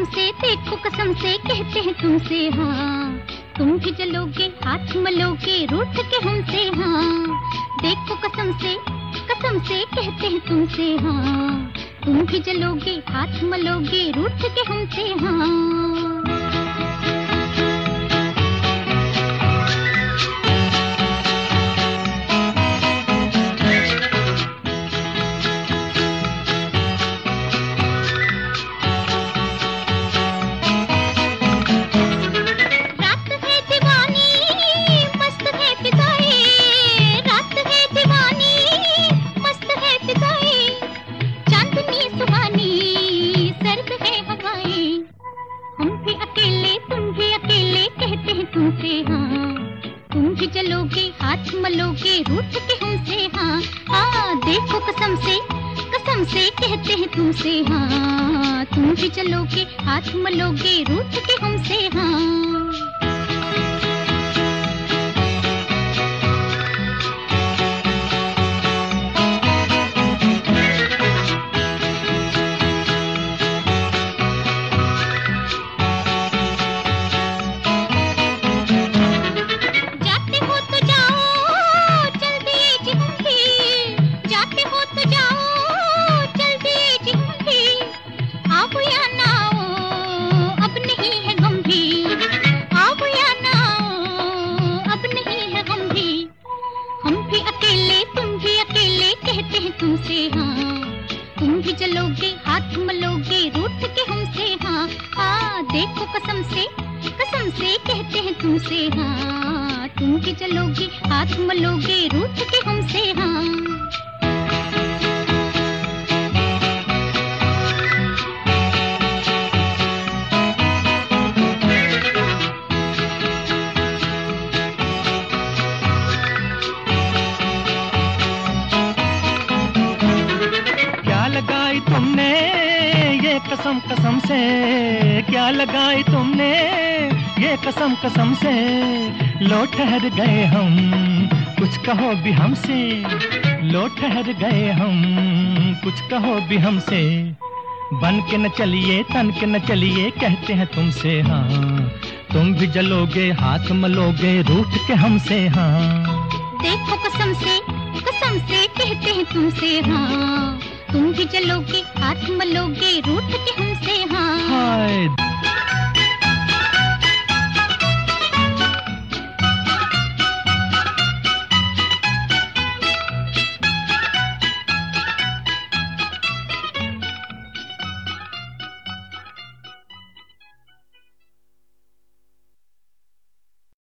से, देखो कसम से कहते हैं तुमसे हाँ। तुम भी जलोगे, हाथ मलोगे, रूठ के हमसे हाँ। देखो कसम से कहते हैं तुमसे हाँ। तुम भी जलोगे, हाथ मलोगे, रूठ के हमसे हाँ। तुमसे हाँ। तुम भी चलोगे, हाथ मलोगे, रूठ के हमसे हाँ। हाँ देखो कसम से कहते हैं तुमसे हाँ। तुम भी चलोगे, हाथ मलोगे, रूठ के हमसे हाँ। तुमसे हाँ। तुम भी चलोगे, हाथ मलोगे, रूठ के हमसे हाँ। हाँ देखो कसम से कहते हैं तुमसे हाँ। तुम भी चलोगे, हाथ मलोगे, रूठ के हमसे हाँ। तुमने ये कसम कसम से, क्या लगाई तुमने ये कसम कसम से। लो ठहर गए हम, कुछ कहो भी हमसे। लो ठहर गए हम, कुछ कहो भी हमसे। बन के न चलिए, तन के न चलिए, कहते हैं तुमसे हाँ। तुम भी जलोगे, हाथ मलोगे, रूठ के हमसे हाँ। देखो कसम से कहते हैं तुमसे हाँ। तुम भी चलोगे, हाथ मलोगे, रूठ के हमसे हाँ। हाय